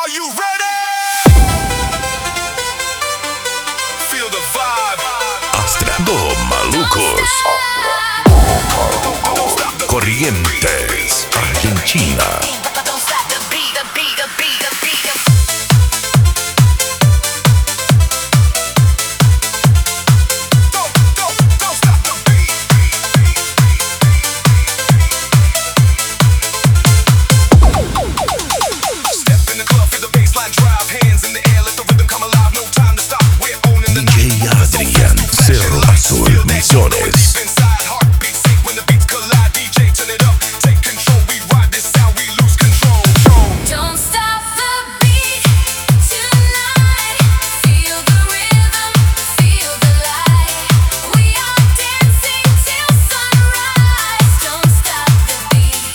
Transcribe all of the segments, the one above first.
Are you ready? Feel the vibe. Astra do Malucos. Corrientes, Argentina. Don't stop the beat, the beat, the beat, the beat. Don't stop the beat. Step in the club, feel the baseline drive, hands in the air, let the rhythm come alive. No time to stop. We're owning the night. DJ Adrian, Cerro Azul Misiones. Inside, heartbeat sync when the beats collide. DJ, turn it up, take control. We ride this sound, we lose control. Don't stop the beat tonight. Feel the rhythm, feel the light. We are dancing till sunrise. Don't stop the beat.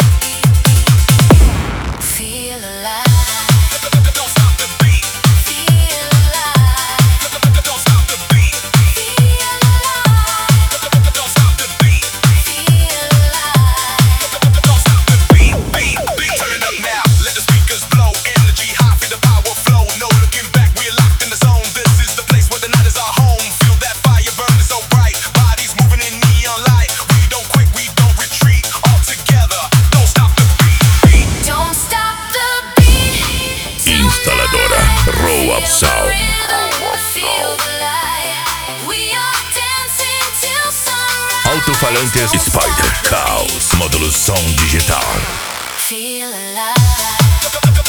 Feel alive. Don't stop the beat. Feel alive. Don't stop the beat. Feel alive. Don't stop the beat. Feel alive. Don't stop the beat. Beat. Turn it up now. Let the speakers blow. Energy high, feel the power flow. No looking back, we're locked in the zone. This is the place where the night is our home. Feel that fire burning so bright. Bodies moving in neon light. We don't quit, we don't retreat. All together. Don't stop the beat. Don't stop the beat. Instaladora Roab Sound. Feel the light. We are dancing till sunrise. Alto-falantes Spider House. Módulo som digital. Feel alive.